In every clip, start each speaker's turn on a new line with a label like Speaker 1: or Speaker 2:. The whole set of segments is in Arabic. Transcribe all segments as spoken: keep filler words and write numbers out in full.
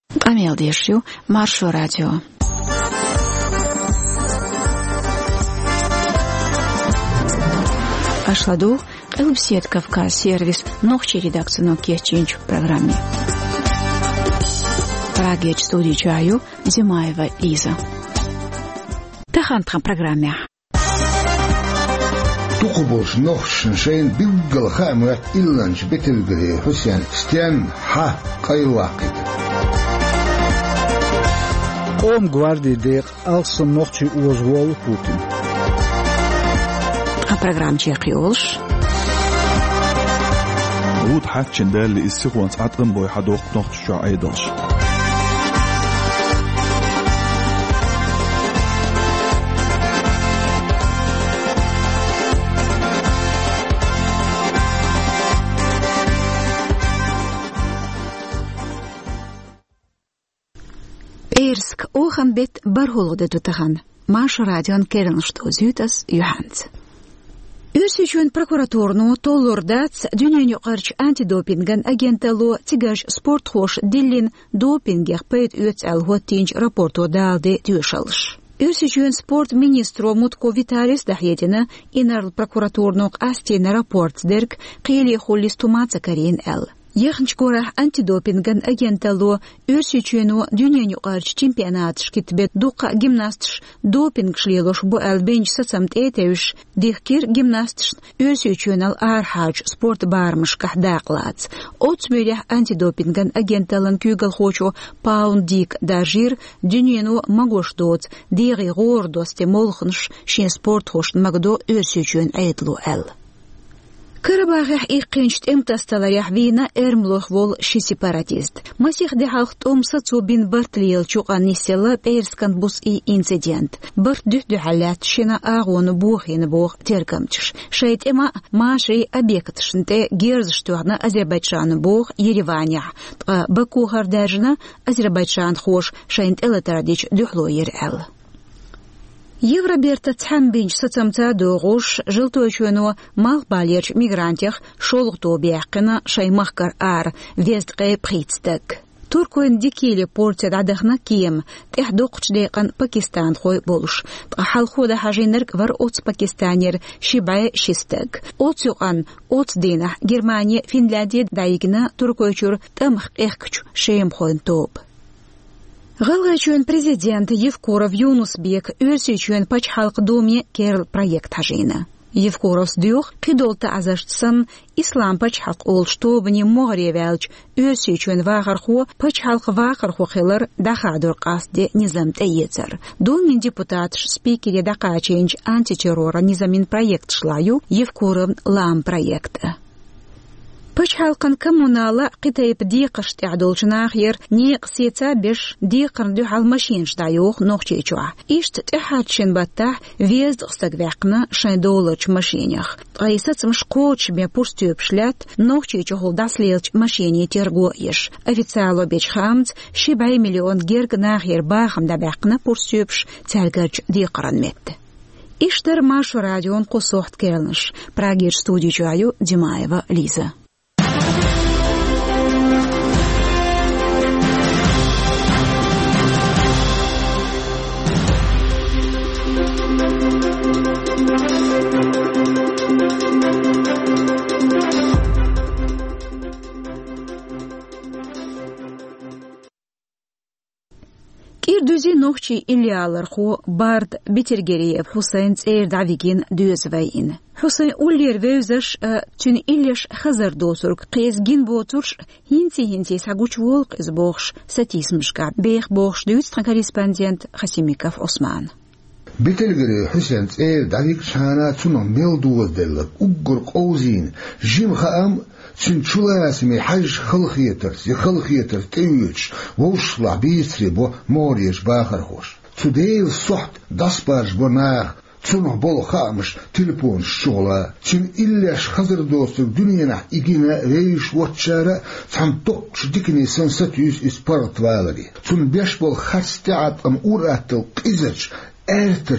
Speaker 1: Амел Дешью, Маршо Радио. Ашладу, Элбсет Кавказ сервис, ногче редакцию Кечинч в программе. Прагеч студии Чаю, Зимаева Лиза. Тахантхан программе.
Speaker 2: Тукубош ногшин шейн билгал хамрат илланч бетелгри Хусян Стян ха кайлакит.
Speaker 3: Ом гварди дек алсом ногчи уозвол Путин.
Speaker 1: А программ Чехиолш.
Speaker 4: وود حاتشن ده اللي يستغون عطن بوي حدوق نقط شو عيدلش
Speaker 1: Eersk ogen bit barholode tutahan. Маш радион керншто зютас юханц. Үрсүчүн прокуратурну толлордац дүйнөнү каршы антидопинган агентелу тигаш спорт хош диллин допингех пейт үц алхо тинч рапорту далды түйшалыш. Үрсүчүн спорт министру Мутко Виталис дахьедина инарл прокуратурнук астена рапорт дерк кыйли холлистумаца карин эл. Яхнчкора антидопинган агентелу үрсүчүнү дүйнөнү каршы чемпионат шкитбет дука гимнастш допинг шлелош бу албенч сацамт этевиш дихкир гимнастш үрсүчүнал архач спорт бармыш кахдaqlaц отсмелях антидопинган агентелан күгал хочу паунд дик дажир дүйнөнү магоштоц диги гордосте молхнш шен спорт хош магдо үрсүчүн айтлу эл Карабахах иккенчт эмтасталарях вина эрмлох вол ши сепаратист. Масих дехалхт омса цубин бартлиел чуqan нисела пейрскан бус и инцидент. Барт дюхдюхалят шина агону бухин бух теркамчш. Шейт ема машей обектшнте герзштугна Азербайджан бух Ереваня. Баку хардажна Азербайджан хош шейнт элатарадич дюхлоер эл. Евроберта цамбинч сацамца догуш жылтойчуну махбалерч мигрантях шолукту бяқына шаймахкар ар вестгай прицтек. Туркуин дикили портед адахна кием техдоқч дейқан Пакистан хой болуш. Халхуда хажинерк вар оц Пакистанер шибай шистек. Оцюқан оц дина Германия Финляндия дайгна туркойчур тамх эхкч шеем хойн топ. Галгачуен президент Евкуров Юнусбек үрсүчүен пач халк доме керл проект хажина. Евкуров сдюх кидолта азаштсан ислам пач халк олштобни могревелч үрсүчүен вахарху пач халк вахарху хилар дахадур касде низамте ецер. Домин депутат спикере дакаченч антитеррора низамин проект шлаю Евкуров лам проекта. Пач халкан коммунала китайп дикашт ядолчнах ер не ксеца беш дикар дюхал машин штаюх нохчечуа. Ишт тхатшин батта везд стагвякна шайдолоч машинях. Айсацм шкоч бе пурстюп шлят нохчечухол даслелч машине тергоеш. Официало беч хамц шибай миллион гергнах ер бахам дабякна пурстюпш цалгарч дикаран метте. Иштер Машу радион кусохт келнш. Прагир студию Чаю Зимаева Лиза. Ирдүзи нохчи Ильяларху Бард Бетергериев Хусейн Цейр Давигин Дюзвейн. Хусейн Уллер Везаш Тюн Ильяш Хазардосург Кезгин Ботурш Хинти Хинти Сагуч Волк из Бохш Сатисмшка Бех Бохш Дюстра корреспондент Хасимиков Осман.
Speaker 2: Бетергери Хусейн Цейр Давиг Шана Цуно Мелдуз Деллак Уггур Коузин Жим Хаам Син чуласми хаж халхиетер, зи халхиетер тевич, вошла бисри бо морьеш бахархош. Цудейл сохт даспарш бонах, цуно бол хамш телефон шола, чин иллеш хазардостук дуньяна игина рейш вотчара, цам токч дикни сенсатюс из паратвалари. Цун беш бол хастяат ам урател кизач, эртач,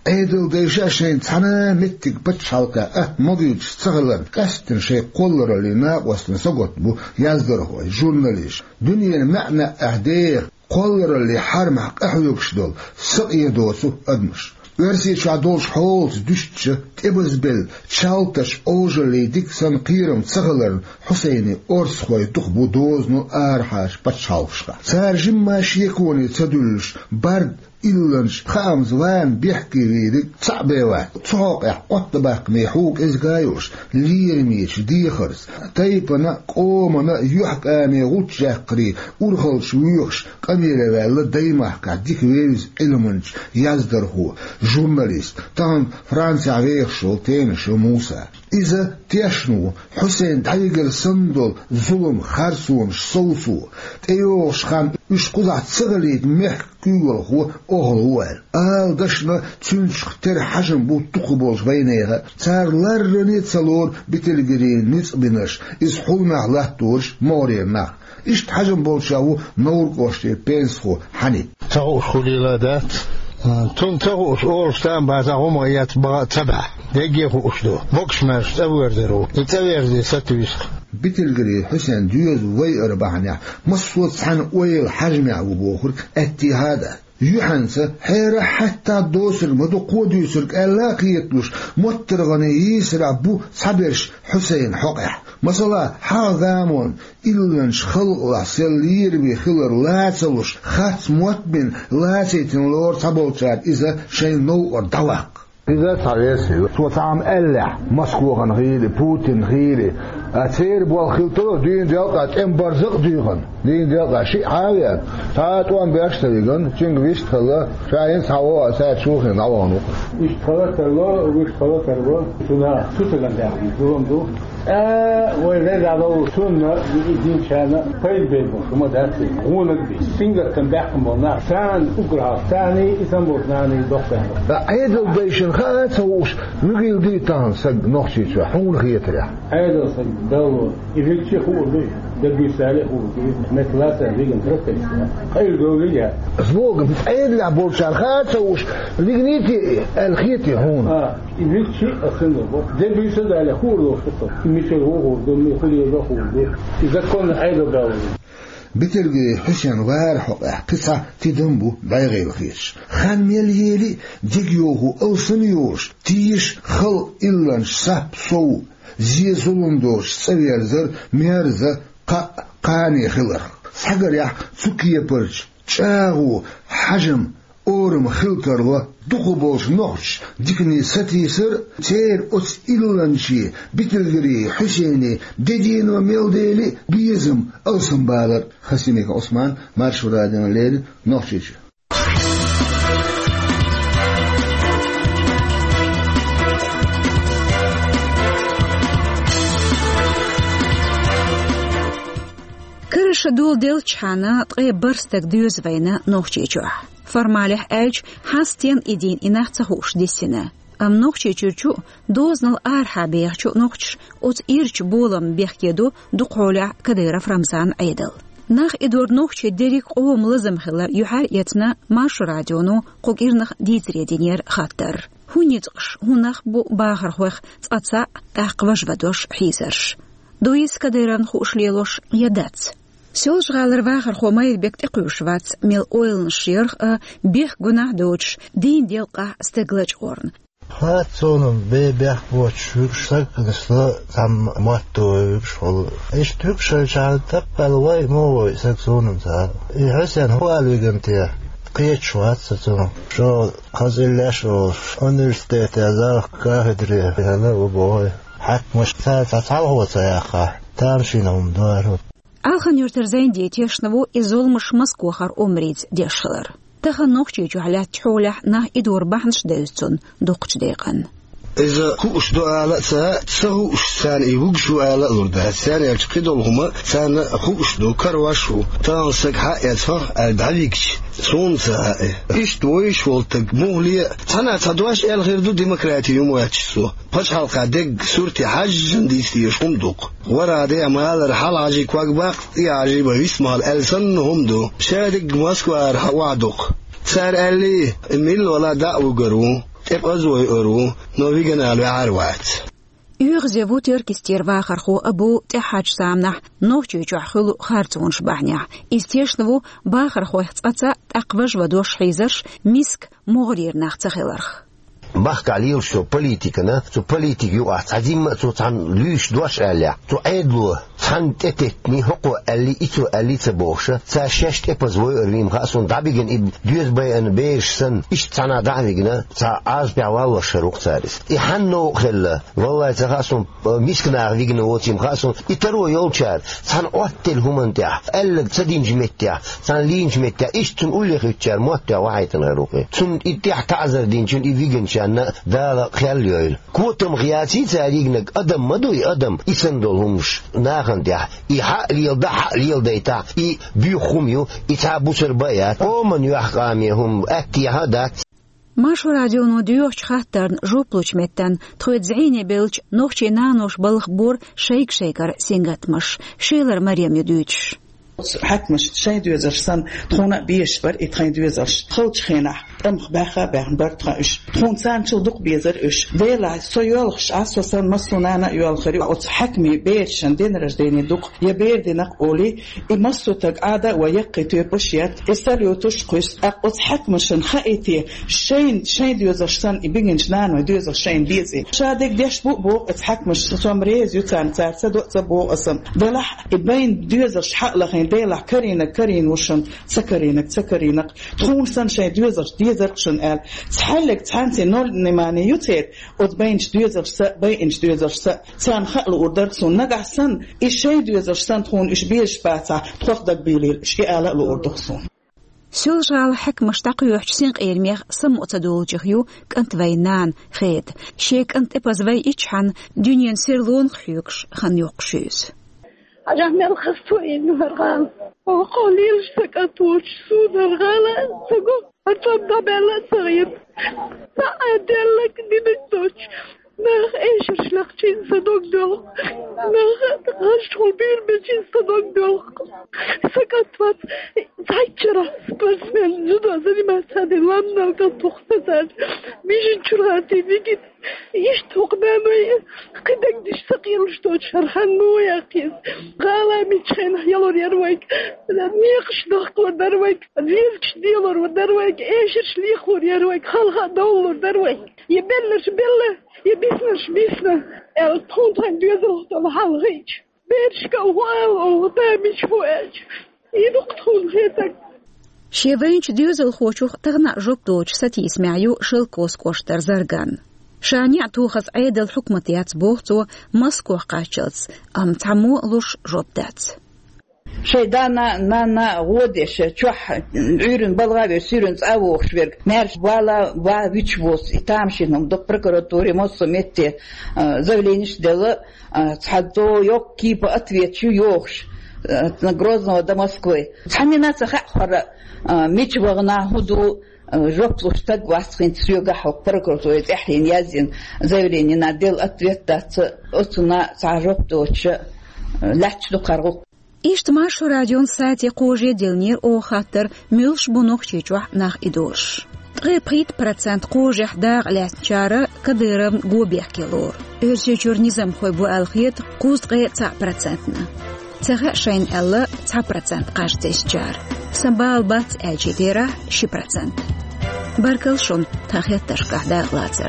Speaker 2: عيدل ديشا شين تحنا متك بتشالكا اه مضيج صغلر قستن شي قولر اللي ناقوستن سقط بو يزدر هو جورناليش دنيا معنى اهدير قولر اللي حرمح احيوكش دول سقيا دوسو ادمش ورسي شادولش حولز دشتش تبز بل تشالتش اوجلي ديكسن قيرم صغلر حسيني اورس خوي تخبو دوزنو ارحاش بتشالشكا سار جماش يكوني تدلش برد إلنش خامز وان بيحكي ويدك صعبة تصوقع قطبق ميحوك إزغايوش ليرميش ديخرس تايبنا قومنا يحكى ميغوت جاقري أرخلش ويوش قميرة والا دايمحكا ديك ويز إلمنش يزدر هو جورناليست تان فرانسي عويخشو تينش موسى إذا تيشنو حسين دايقر صندل ظلم خرسونش صوصو تيوش خان إش قضع تسغليت محك كيول هو أغلوال آل دشنا تنشق تر حجم بو تقبولش بينيها تار لرني تسالور بتلقرين نيس بنش إز حولنا الله تورش موري مخ إشت حجم بولشاو نور قوشتي بينسخو حني
Speaker 5: تغوش خليلادات تون تغوش أولشتان بازاهم غيات بغا تبع ديجيخو أشدو بوكش مارش تأوير درو يتأوير دي ستويسخ
Speaker 2: بتلقري حسين ديوز وي أربعنا مصوت سحن وي حجم عبوبوخر اتهادا يحنسا حيرا حتى دوسر مدو قوديسرك ألا قيتلوش مترغني يسرع بو صبرش حسين حقح مثلا حاغامون إلنش خلق سلير بخلر لا تلوش خات متمن لا تيتن لور صبولشار إذا شين نو أردواق
Speaker 6: إذا تعيسي توتعم ألح مسكو غنغيلي بوتين غيلي أتسير بالخلطة دين ديالقات إمبرزق ديغن دين ديالقات شيء حاوية تاتوان بيشتريغن تنگ ويشتغل شاين سعوا أساد شوخين عوانو
Speaker 7: ويشتغل تلو ويشتغل تلو سنة سوتغن داخل دولم دو ويلي على سنة دين شانا فايل بيبو شما داتي غونك بي سنجر كان باقم بولنا سان أقرها ثاني إسان بولناني دقتها
Speaker 6: عيدل بيشن خالد سووش نغيل دي تان سج نخشي شو حون خيتريح
Speaker 7: عيدل سج دلو إذا هو لي دبي سالي هو مثلا ساليغن تركتي خير دولية
Speaker 6: زوج عيدل عبور شار خالد سووش لغنيتي الخيتي هون
Speaker 7: اه إذا شيء أصلا دبي سالي هو لو شطه مثل هو دمي خلي له هو إذا كنا عيدل دولي
Speaker 2: بتلقي حسين وارح قصة تدنبو بايغي الخيش خان ميليلي ديجيوهو أو سنيوش تيش خل إلانش ساب صو زي زلندوش سويرزر ميرزا قا قاني خلر سحقر يح سكية برج تشاغو حجم أورم خلتر و دخبوش نوش ديكني ستيسر تير أس إلانشي بتلقري حسيني ديدين وميلديلي بيزم أوسم بالر خسيميك عثمان مارشو رادنا ليل نوشيش
Speaker 1: كرش دول ديل تشانا تغي برستك ديوز فينا نوشيشوح فرمالح أج حاستين إدين إناح تهوش دي سنة أم نوخشي چرچو دوزنل آرحا بيخچو نوخش أوت إيرچ بولم بيخيدو دو قولع كدير فرمسان عيدل ناخ إدور نوخشي ديريك قوم لزم خلر يحار يتنا ماش راديونو قوك إرنخ ديزري دينير خاطر هوني تقش هوناخ بو باخر خوخ تقاطسا أحقوش ودوش حيزرش دويس كديران خوش ليلوش يدات سيولش غالر واخر خومايد بيكت اقيوشوات ميل اويلن شيرخ بيخ گناه دوش دين ديلقا استقلج اورن
Speaker 5: هات سونم بي بيخ بوش ويكشتك نسلا تم ماتو ويكشول ايش تيكشل شعال تبقى الواي مو يسك سونم تا يحسن هو الويقنتيا قيت شوات ستونم شو قزيلاش و انرستيت ازاق كاهدري هلا وبوي حق مش تتعال هو تياخا تامشينهم دوارو
Speaker 1: Алхан юртерзайн диетешнаву изолмыш Москвахар умриц дешшылар. Таха нохчи чухалят чхулях на идур бахнш дэйцун докч дейган.
Speaker 8: إذا كوش دعاء سا سهو سان يوجش على الأرض سان يعتقدوا هما سان خوش دو كرواشو تانسك حقيقة الدعيكش سون سا إيش تويش ولتك مهلية تنا تدواش الغير دو ديمقراطي يوم واتشسو باش حلقة دق صورتي حاج ديستي شمدوق ورا دي أمال رحال عجي كواك باق يعجي بيسمال ألسن هم دو شادق موسكو وعدوق سار قال لي الميل ولا دعوة قرو تبغى أرو نوفيجن على عروات
Speaker 1: يغزو تركستير واخر خو أبو تحاج سامنح نوچي جحلو خارتون شبحنيا استيشنو باخر خو حصتا تقوج ودوش حيزرش مسك مغرير نختخلرخ
Speaker 9: بحق عليه شو بوليتيكنا شو بوليتيك يوقع عزيم شو عن ليش دوش عليه شو عدلو عن تتني حقوق اللي إتو اللي تبوشه ساششت إبزوي أريم خاصون دعبيجن إب ديوز بيان بيش سن إيش تنا دعبيجنا تا عاز بعوال الشروق تاريس إحنو خلا والله تخاصون ميسكنا عبيجنا وتيم خاصون يترو يولشار تان أوتل هم تاع ألق تدين جمتة تان لين جمتة إيش تنقول لي خيتشار موتة واحد تنغروقي تن إتيح تعذر دين تن إفيجن شان دا خيال يول كوتم غياتي تاريجنا أدم مدوي أدم يسندولهمش ناخن ده إيحاء ليل ده حق ليل ده تا إي بيخوميو إتعبوا سربايات ومن يحقاميهم أكي هادات
Speaker 1: ماشو راديونو ديوش خاطرن جوبلوش متن تخوت زعيني بيلش نوخشي نانوش بالخ بور شيك شيكر سينغتمش شيلر مريم يدويتش
Speaker 10: حتمش شيء دوزرسن تخونا بيش بر إتخين دوزرش خلش خينا رمخ باخا باخن بر تخاش تخون سان شلدق بيزر إش ديلا سويولخش عسوسن مسونانا يولخري أوت حكمي بيرشن دين رجديني دق يبير دينك أولي إمسو تقعدا ويقي توبشيات إستريو تشقيس أوت حكمشن خايتي شين شين دوزرسن إبينش نانو دوزر شين بيزي شادك ديش بو بو اتحكمش سومريز يوتان تارسا دوت بو أسم دلح إبين دوزرش حق لخين ديلا كرينك كرين وشن سكرينك سكرينك تخون سن شين دوزر ديزر شن قال تحلق تحنتي نول نماني يوتير وتبينش دوزر س بينش دوزر س سان خلق وردرسون نجح سن إيش شين دوزر سن تخون إيش بيش باتا تخدك بيليل إيش قال الوردرسون
Speaker 1: سولجال حك مشتاق يحسين قيرميخ سم أتدول جخيو كنت وينان خيد شيك أنت إبزوي إيشحن دنيا سيرلون خيوكش خن يقشيز
Speaker 11: أجمع الخصوين مرغال وقوليل سكتوش سود الغالة سقو أتفضى بلا صغير سأدلك دينكتوش ناخ إيش شلقتين صدق دول ناخ غشول بير بجين صدق دول سكتوات زايتشرا بس من جدا زني ما سادي لامنا القطوخ ساد ميجن شراتي بيجي إيش توقدامي قدك ديش سقيلش توت شرحان مو يقيس غالا ميتشين يلور يرويك ميقش دخل درويك زيلكش ديلور ودرويك إيشش ليخور يرويك خلها دولور درويك يبلش بله يبيسنش بيسنا الطونتين ديزل طلع الغيج بيرشكا وال أو تامش فواج يدقتون غيتك
Speaker 1: شيفينش ديزل خوشوخ تغنى جوبتوش ستي اسمعيو شلكوس كوشتر زرغان شانيع توخص عيد الحكمة ياتبوغتو مسكو قاشلس أم تعمو لوش جوبتات
Speaker 10: شيدانا نانا غودش تشوح عيرن بلغاوي سيرن أوخ شوير مارش والا وا ويتشبوس إتامشينهم دو прокуратуре موسمتي заявление дела تحدو يوك كيب أتвет يوخش на Грозного до Москвы تحمينات خحر ميتش وغنا هدو جوبلوش تاق واسخين تسيوغا حق прокуратуре إحين يازين заявление на дел أتвет дат أتنا تعرفتوش لحش دو قرغو
Speaker 1: إجتماع راديون ساتي قوجي دلنير أو خاطر ميلش بنوخ تشيجوح ناخ إدوش تغي بريد برسنت قوجي حداغ لاتشارة كديرم قوبيح كيلور إرشيجور نظام خوي بو الخيط قوز تغي تسع برسنتنا تغي شين ألا تسع برسنت قاش تشجار سنبال بات أجي ديرا شي برسنت باركل شون تاخيط تشكح داغ لاتر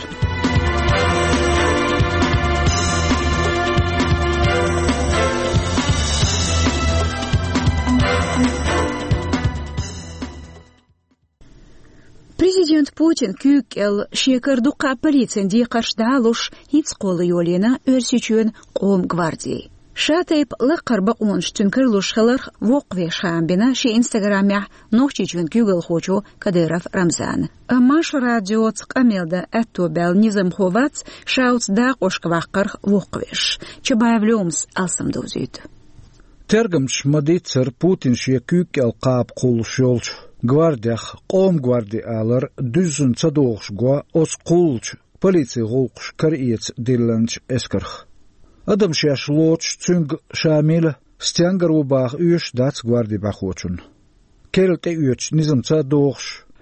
Speaker 1: Президент Путин күйкел шекердуqa полициян қашдалуш хитсқолы йолена өрсичуен қом гвардии. Шатайп лақарба онш түнкірлуш хылар воқве шамбина ши инстаграмя нохчичуен күйгіл хочу Кадыров Рамзан. Амаш радио цқамелда әттобәл низам ховац шауц дақ ошкваққар воқвеш. Чабаевлюмс алсамдузит.
Speaker 3: Тергамч мадицер Путин ши күйкел қап қулш йолч. Гвардиях قوم гвардиялар дүзүн цадоғшгва ос қулч полиция ғолқш кариец дилланч эскарх. Адам шаш лоч цүнг шамил стянгар убах үйш дац гварди бахочун. Келте үйч низам цадоғш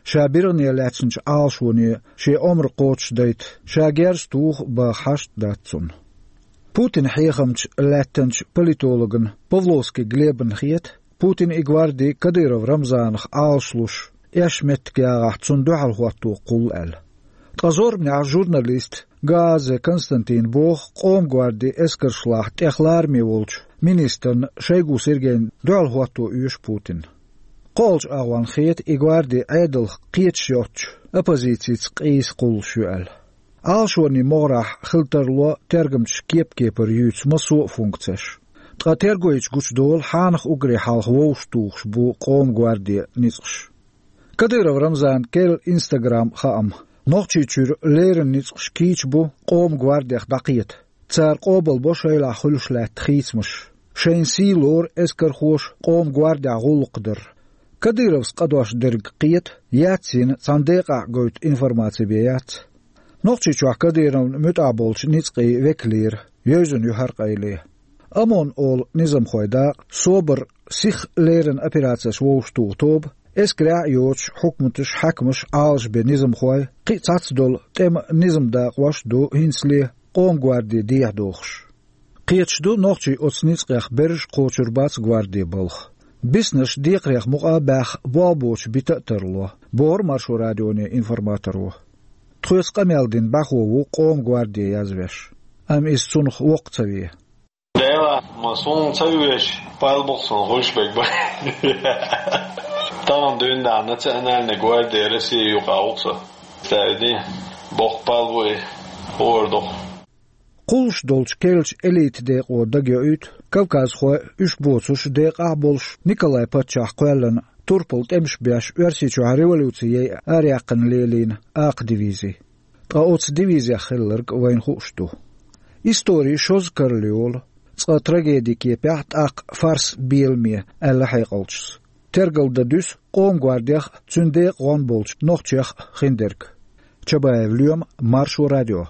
Speaker 3: شابيرني لاتسنش عالشوني شي عمر قوتش دايت شاگرس توخ بحشت داتسون بوتين حيخمش لاتنش بوليتولوغن بوفلوسكي غليبن خيت بوتين إغواردي كديرو رمزانخ عالشلوش يشمت كياغح تصندوع الهواتو قول ال تغزور من جورناليست غازي كونستانتين بوخ قوم غواردي اسكرشلاح تخلار ميولش مينيسترن شيغو سيرجين دوع الهواتو يوش بوتين قولش أغوان خيت إغواردي عيدل قيت شوتش أبوزيتيت قيس قول شوال عالشوني مغراح خلترلو ترجمتش كيب كيبر يوتس مسوء فونكتش تغا ترجويتش قوش دول حانخ أغري حالخ ووش توخش بو قوم غواردي نيزقش كديرو رمزان كيل إنستغرام خام نوخشيتشور ليرن نيزقش كيتش بو قوم غوارديخ دقيت تسار قوبل بو شايلا خلوش لا تخيتمش شين سيلور اسكر خوش قوم غواردي غول قدر كديروس قدوش درق قيت ياتسين صنديقع قوت انفورماتي بيات نوخشيتشو كديرون متعبولش نيزقي وكلير يوزن يحرق ايليه امون اول نظام خويدا صوبر سيخ ليرن ابيراتسس ووشتو توب اسكرع يوتش حكمتش حكمش عالش بنظام خوي قيتاتس دول تم نظام دا قواش دو هنسلي قوم غواردي ديح دوخش قيتش دو نوخشي اوتسنيزقيخ برش قوچر باتس غواردي بلخ بسنش ديقريخ مقاباخ بوابوش بتأترلو بور مارشو راديوني انفورماترو تخيص قميالدين باخوو قوم غواردي يازوش ام اس سنخ وقت سويه
Speaker 12: دايلا مصون تسويش بالبقصن خوش بك باي طبعا دون دعنا تأنا نغواردي رسي يقاوقصة تايدي بوخ بالبوي هوردو
Speaker 3: قولش دولش كيلش إليت ديق و دقيوت كوكاز خو إش بوتسوش ديق أعبولش نيكولاي باتشاح قوالن توربل تمش بياش ورسيشو ريولوسيي أرياقن ليلين آق ديفيزي تقاوتس ديفيزي خلرق وين خوشتو إستوري شوز كرليول تقا تراجيدي كي بيحت آق فارس بيلمي ألا حيقولش ترقل دادوس قوم غوارديخ تسنديق غون بولش نوخشيخ خندرق تشبايف اليوم مارشو راديو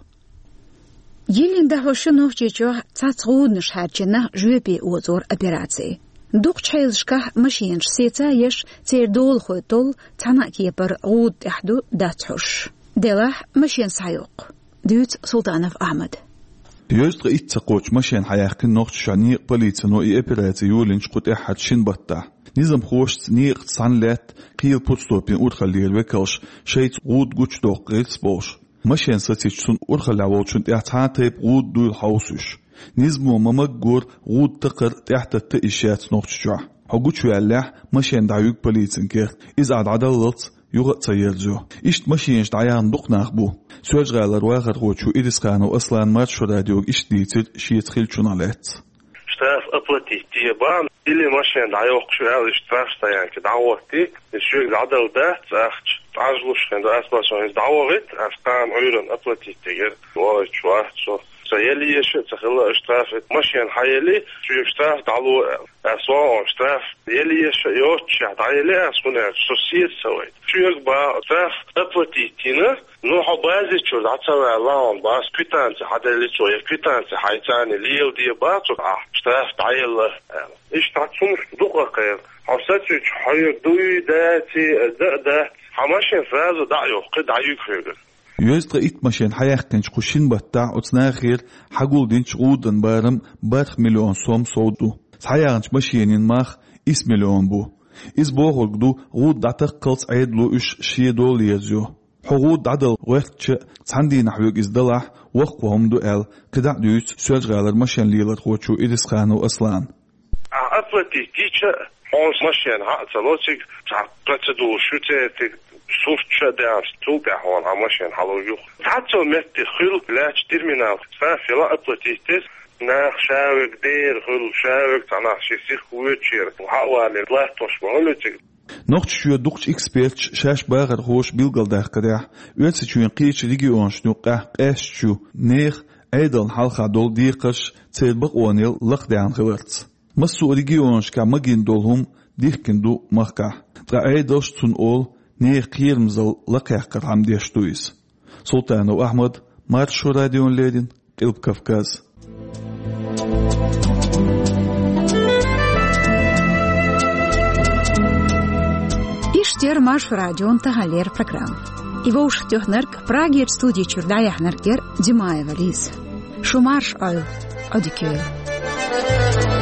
Speaker 1: يلين دهوش نوخجيجو تاتغود نشحاجنا جوبي وزور операции. دوق تشيلشكه ماشينش سيتا يش تير دول خوتول تانا كيبر غود احدو داتحوش دلاح ماشين سايوق دوت سلطانов أحمد
Speaker 4: يوزد إتساقوش ماشين حياكن نوخش شانيق بليتسنو إي أبيراتي يولينش قد إحد شين بطا نظام خوش نيق تسانلات قيل بوتستوبين أورخلي الوكالش شيت غود قوش دوق غيتس بوش ماشين ستيشون أورخل عوالشون تحتها تيب غود دول حوسوش نزمو ممقور غود تقر تحت التئشات نوخشجوع حقوش يالح ماشين دعيوك بليتن كير إذا عد عدلت يغط سيرجو إشت ماشينش دعيان دوق ناخبو سوج غالر واغر غوشو إدسخانو أصلا مارشو راديوك إشت ديتر شيت خيلشون عليت
Speaker 13: شتاف أبلتي تيبان اللي ماشين دعيوك شو هذا شتاف شتايان كدعوتي الشو العدل دات أخش تعجلوش خند أسباسون دعوغت أفقام عيرن أبلتي تيجر وايد شو شو سيالي يشت تخلى اشتراف ماشين حيالي شو اشتراف دعلو أسواء اشتراف يالي يش يوتش دعيالي أسكون سوسيت سويت شو يقبع اشتراف أبلتي تينا نوح بازي شو دعتوا اللهم باس كتان حدا اللي شو يكتان حيتان ليو دي باتو اشتراف دعيال إيش تعطون دقيقة حسيت حيك دوي داتي دا دا حماشين فازو دعيو قد عيوك فيك
Speaker 4: يوزد إيت ماشين حياكنش قشين بطاع وتناخير حقول دينش غودن بارم بارخ مليون سوم صودو سحيانش ماشينين ماخ إس مليون بو إس بوغل قدو غود دعتق قلص عيدلو إش شيدو ليزيو حغود دعدل وقت ش تحندي نحويق إزدلاح وقوهم دو آل قدع دويس سوج غالر ماشين ليلت خوشو إدس خانو أصلان
Speaker 13: أطلتي تيشا حونس ماشين حقا لوتيك تعقتدو شو تيتك صوفت شداش توقع هون عماشين حلو يوخ حتى متي خلق لاش تيرمينال فافي لا أطلتيتس ناخ شاوك دير خلق شاوك تناخ شي سيخ ويتشير وحوالي بلاحتوش مهلتك
Speaker 4: نوخت شو دوكش إكسبيرتش شاش باغر خوش بيلغل داخ قداح ويتس شو ينقيش ريجيون شنو قاح قاش شو نيخ أيضا حلقة دول ديقش تسيبق وانيل لقدان خلرت مسو ريجيون شكا مجين دولهم ديخكن دو مخكاح ترا أيضاش تون أول نيخ قيرمزل لقاح قرحم ديشتويس سلطانov أحمد مارشو راديون ليدين قلب كفكاز
Speaker 1: Уштер марш радион тахалер программ. Его уштёхнерк Праге студии чурдаях неркер Димаева лис. Шумарш ал одикел.